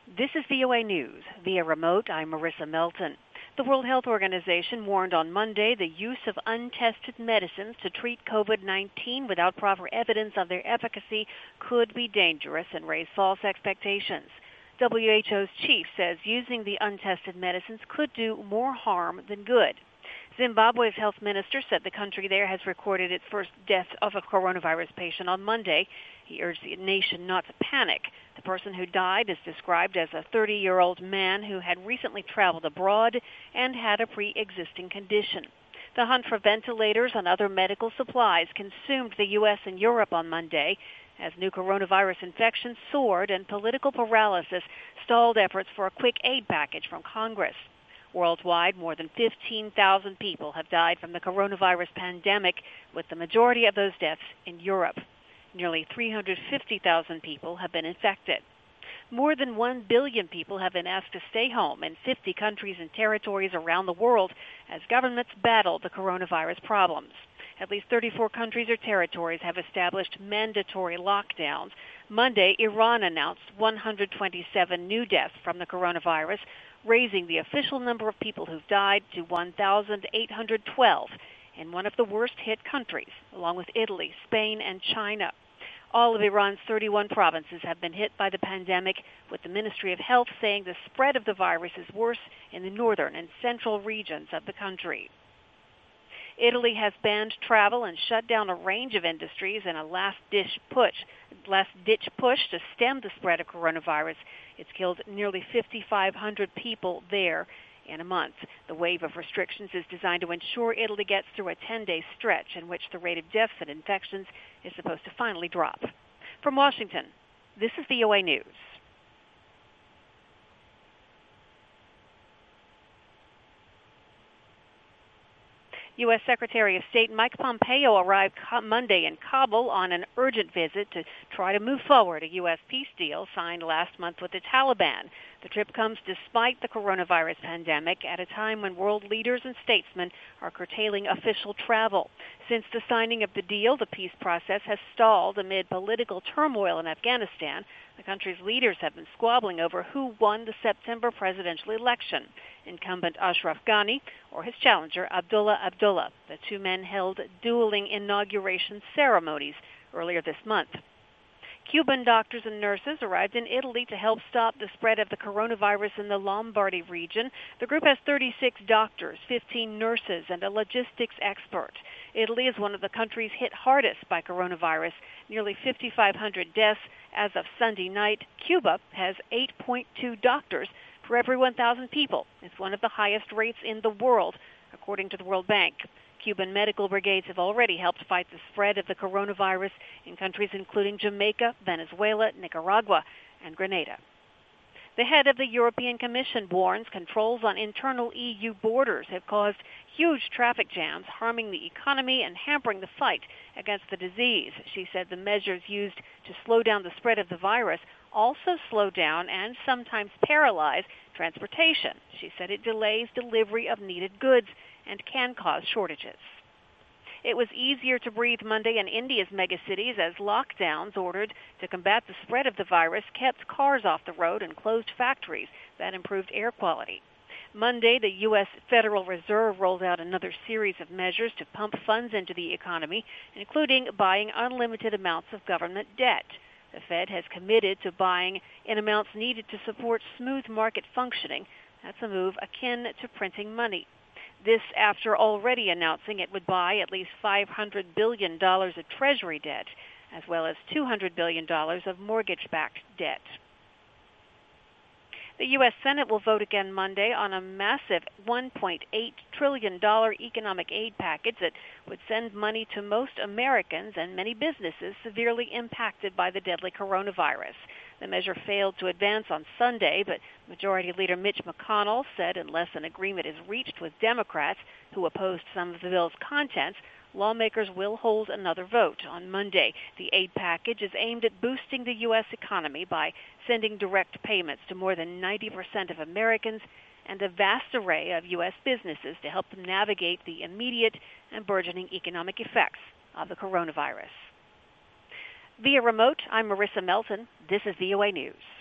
This is VOA News. Via remote, I'm Marissa Melton. The World Health Organization warned on Monday the use of untested medicines to treat COVID-19 without proper evidence of their efficacy could be dangerous and raise false expectations. WHO's chief says using the untested medicines could do more harm than good. Zimbabwe's health minister said the country there has recorded its first death of a coronavirus patient on Monday. He urged the nation not to panic. The person who died is described as a 30-year-old man who had recently traveled abroad and had a pre-existing condition. The hunt for ventilators and other medical supplies consumed the U.S. and Europe on Monday as new coronavirus infections soared and political paralysis stalled efforts for a quick aid package from Congress. Worldwide, more than 15,000 people have died from the coronavirus pandemic, with the majority of those deaths in Europe. Nearly 350,000 people have been infected. More than 1 billion people have been asked to stay home in 50 countries and territories around the world as governments battle the coronavirus problems. At least 34 countries or territories have established mandatory lockdowns. Monday, Iran announced 127 new deaths from the coronavirus, raising the official number of people who've died to 1,812 in one of the worst-hit countries, along with Italy, Spain, and China. All of Iran's 31 provinces have been hit by the pandemic, with the Ministry of Health saying the spread of the virus is worse in the northern and central regions of the country. Italy has banned travel and shut down a range of industries in a last-ditch push to stem the spread of coronavirus. It's killed nearly 5,500 people there in a month. The wave of restrictions is designed to ensure Italy gets through a 10-day stretch in which the rate of deaths and infections is supposed to finally drop. From Washington, this is VOA News. U.S. Secretary of State Mike Pompeo arrived Monday in Kabul on an urgent visit to try to move forward a U.S. peace deal signed last month with the Taliban. The trip comes despite the coronavirus pandemic at a time when world leaders and statesmen are curtailing official travel. Since the signing of the deal, the peace process has stalled amid political turmoil in Afghanistan. The country's leaders have been squabbling over who won the September presidential election, incumbent Ashraf Ghani or his challenger Abdullah Abdullah. The two men held dueling inauguration ceremonies earlier this month. Cuban doctors and nurses arrived in Italy to help stop the spread of the coronavirus in the Lombardy region. The group has 36 doctors, 15 nurses, and a logistics expert. Italy is one of the countries hit hardest by coronavirus, nearly 5,500 deaths as of Sunday night. Cuba has 8.2 doctors for every 1,000 people. It's one of the highest rates in the world, according to the World Bank. Cuban medical brigades have already helped fight the spread of the coronavirus in countries including Jamaica, Venezuela, Nicaragua, and Grenada. The head of the European Commission warns controls on internal EU borders have caused huge traffic jams, harming the economy and hampering the fight against the disease. She said the measures used to slow down the spread of the virus also slow down and sometimes paralyze transportation. She said it delays delivery of needed goods and can cause shortages. It was easier to breathe Monday in India's megacities as lockdowns ordered to combat the spread of the virus kept cars off the road and closed factories. That improved air quality. Monday, the U.S. Federal Reserve rolled out another series of measures to pump funds into the economy, including buying unlimited amounts of government debt. The Fed has committed to buying in amounts needed to support smooth market functioning. That's a move akin to printing money. This after already announcing it would buy at least $500 billion of Treasury debt, as well as $200 billion of mortgage-backed debt. The U.S. Senate will vote again Monday on a massive $1.8 trillion economic aid package that would send money to most Americans and many businesses severely impacted by the deadly coronavirus. The measure failed to advance on Sunday, but Majority Leader Mitch McConnell said unless an agreement is reached with Democrats, who opposed some of the bill's contents, lawmakers will hold another vote on Monday. The aid package is aimed at boosting the U.S. economy by sending direct payments to more than 90% of Americans and a vast array of U.S. businesses to help them navigate the immediate and burgeoning economic effects of the coronavirus. Via remote, I'm Marissa Melton. This is VOA News.